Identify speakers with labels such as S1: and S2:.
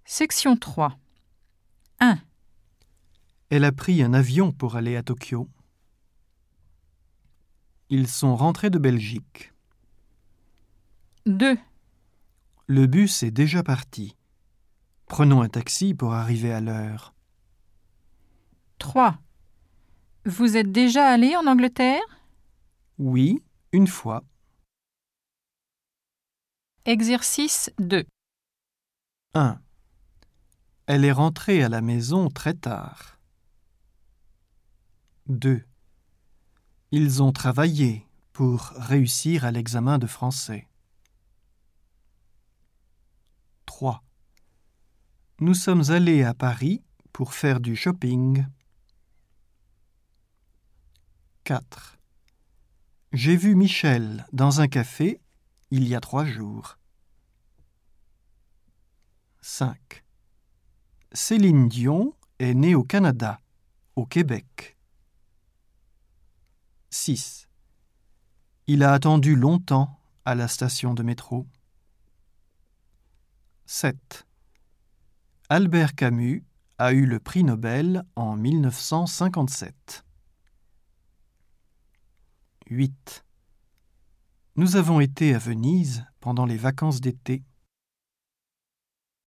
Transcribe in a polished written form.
S1: Section 3. 1.
S2: Elle a pris un avion pour aller à Tokyo. Ils sont rentrés de Belgique.
S1: 2.
S2: Le bus est déjà parti. Prenons un taxi pour arriver à l'heure.
S1: 3. Vous êtes déjà allé en Angleterre?
S2: Oui, une fois.
S1: Exercice 2.
S2: 1. Elle est rentrée à la maison très tard. 2. Ils ont travaillé pour réussir à l'examen de français. 3. Nous sommes allés à Paris pour faire du shopping. 4. J'ai vu Michel dans un café il y a 3 jours. 5. Céline Dion est née au Canada, au Québec. 6. Il a attendu longtemps à la station de métro. 7. Albert Camus a eu le prix Nobel en 1957. 8. Nous avons été à Venise pendant les vacances d'été.